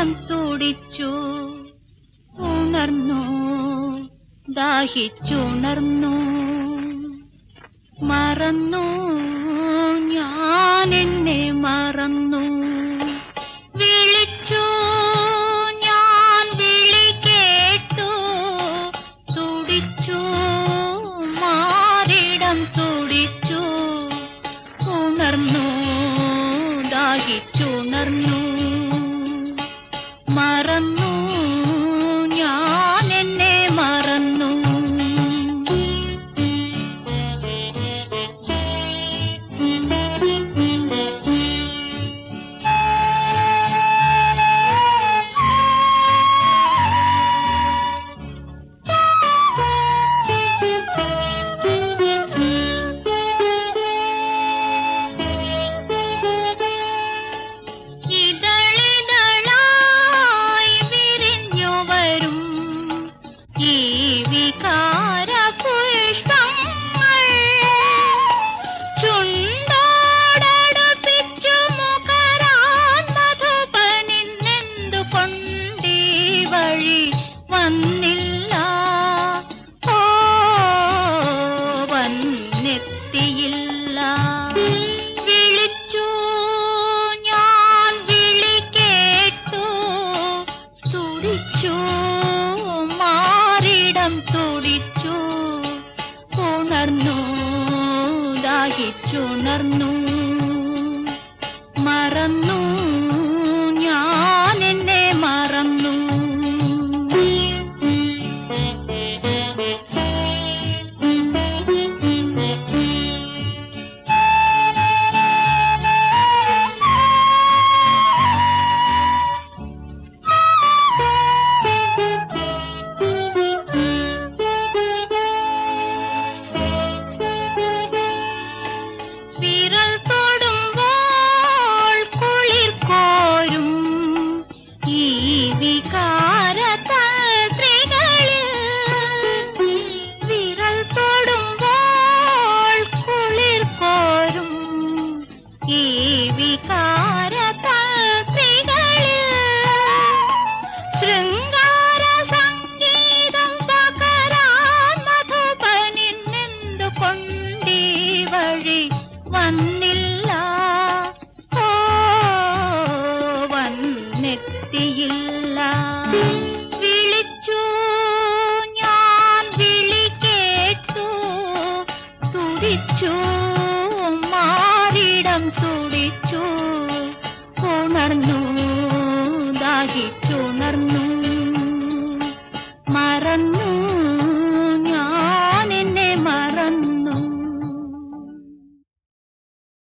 മാറിടം തുടിച്ചു, ഉണർന്നു ദാഹിച്ചുണർന്നു. മറന്നു ഞാൻ എന്നെ മറന്നു. വിളിച്ചു ഞാൻ വിളി കേട്ടു, തുടിച്ചു മാറിടം തുടിച്ചു, ഉണർന്നു ദാഹിച്ചുണർന്നു. മറന്നു ഞാൻ എന്നെ മറന്നു. വിളിച്ചു ഞാൻ വിളി കേട്ടു, തുടിച്ചു മാറിടം തുടിച്ചു, ഉണർന്നു ദാഹിച്ചുണർന്നു. മറന്നു ഞാൻ എന്നെ മറന്നു. ശൃംഗാര സംഗീതം പകരാൻ മധുപനിന്നെന്തു കൊണ്ടീ വഴി വന്നില്ല, ഓ വന്നെത്തിയില്ല. വിളിച്ചു ഞാൻ വിളി കേട്ടു, തുടിച്ചു മാറിടം തുടിച്ചു, ഉണർന്നു ദാഹിച്ചുണർന്നു. മറന്നു